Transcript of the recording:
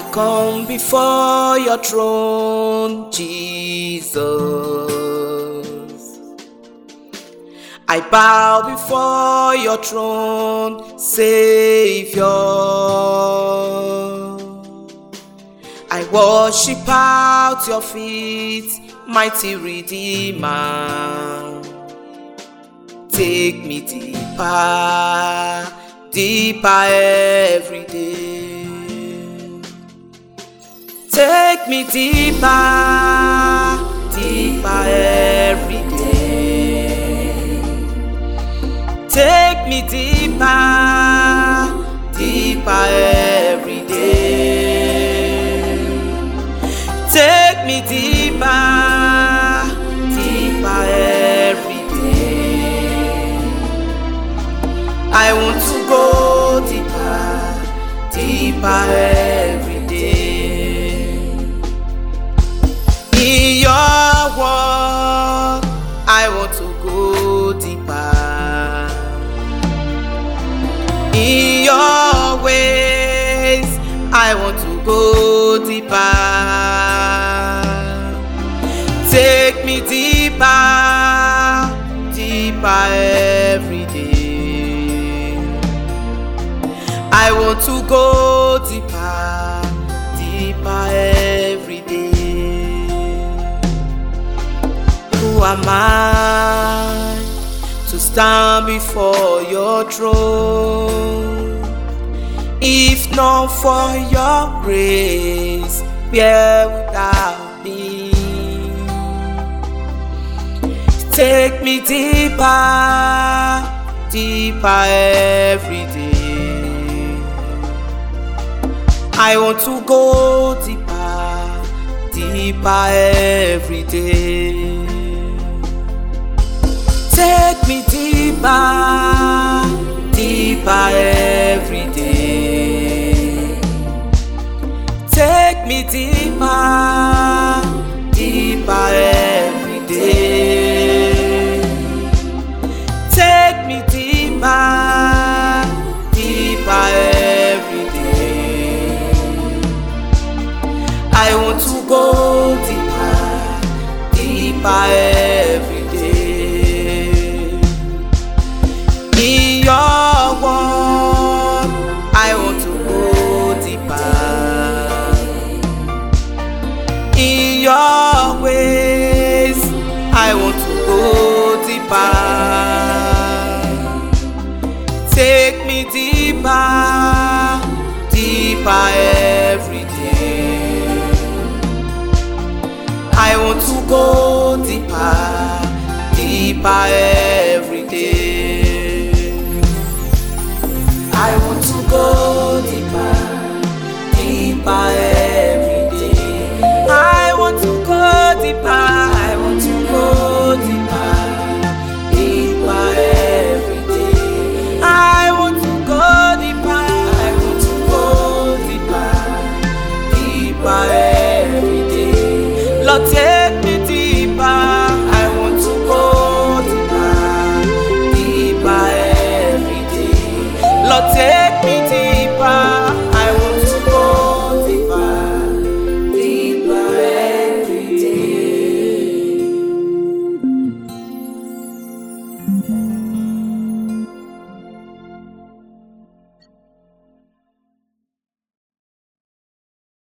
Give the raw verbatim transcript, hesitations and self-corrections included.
come before your throne, Jesus. I bow before your throne, Savior. I worship at your feet, mighty Redeemer. Take me deeper, deeper every day. Take me deeper, deeper every day. Take me deeper, deeper every day. Take me deeper, deeper every day. I want to go deeper, deeper every day. In your word, I want to go deeper. In your ways, I want to go deeper. Take me deeper, deeper every day. I want to go deeper, deeper every day. Who am I to stand before your throne? If not for your grace, where would I be? Take me deeper, deeper every day. I want to go deeper, deeper every day. Take me deeper, deeper every day. Take me deeper, deeper every day. Take me deeper, deeper every day. I want to go deeper, deeper every day. In your word, I want to go deeper. In your ways, I want to go deeper. Take me deeper, deeper every day. I want to go deeper, deeper every day. I want to go deeper, deeper every day. I want to go deeper, I want to go deeper, deeper every day. I want to go deeper, I want to go deeper, deeper every day. Lord, take me deeper, I want to go deeper, deeper every day. Lord, take me deeper, I want to go deeper, deeper every day.